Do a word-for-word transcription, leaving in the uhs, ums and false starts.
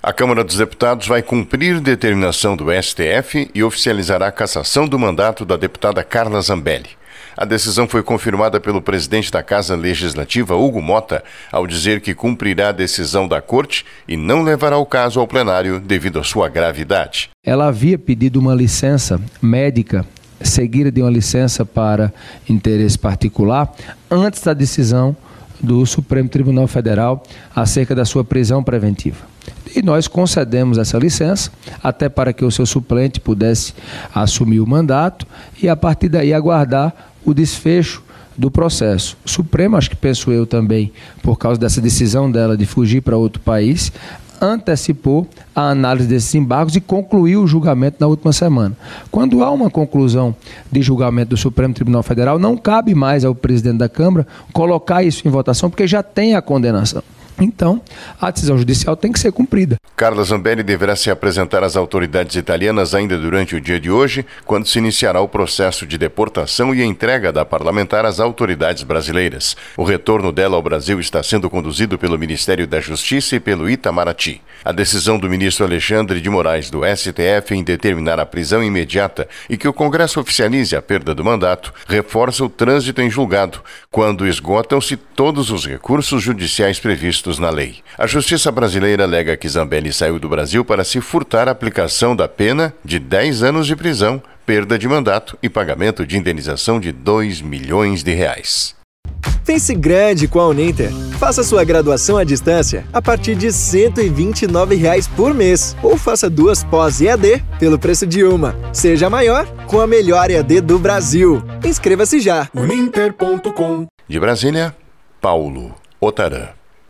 A Câmara dos Deputados vai cumprir determinação do S T F e oficializará a cassação do mandato da deputada Carla Zambelli. A decisão foi confirmada pelo presidente da Casa Legislativa, Hugo Mota, ao dizer que cumprirá a decisão da Corte e não levará o caso ao plenário devido à sua gravidade. Ela havia pedido uma licença médica, seguida de uma licença para interesse particular, antes da decisão do Supremo Tribunal Federal acerca da sua prisão preventiva. E nós concedemos essa licença, até para que o seu suplente pudesse assumir o mandato e, a partir daí, aguardar o desfecho do processo. O Supremo, acho que penso eu também, por causa dessa decisão dela de fugir para outro país, antecipou a análise desses embargos e concluiu o julgamento na última semana. Quando há uma conclusão de julgamento do Supremo Tribunal Federal, não cabe mais ao presidente da Câmara colocar isso em votação, porque já tem a condenação. Então, a decisão judicial tem que ser cumprida. Carla Zambelli deverá se apresentar às autoridades italianas ainda durante o dia de hoje, quando se iniciará o processo de deportação e entrega da parlamentar às autoridades brasileiras. O retorno dela ao Brasil está sendo conduzido pelo Ministério da Justiça e pelo Itamaraty. A decisão do ministro Alexandre de Moraes do S T F em determinar a prisão imediata e que o Congresso oficialize a perda do mandato reforça o trânsito em julgado, quando esgotam-se todos os recursos judiciais previstos na lei. A Justiça brasileira alega que Zambelli saiu do Brasil para se furtar a aplicação da pena de dez anos de prisão, perda de mandato e pagamento de indenização de dois milhões de reais. Pense grande com a Uninter. Faça sua graduação à distância a partir de cento e vinte e nove reais por mês. Ou faça duas pós E A D pelo preço de uma. Seja maior com a melhor E A D do Brasil. Inscreva-se já. uninter ponto com. De Brasília, Paulo Otarã.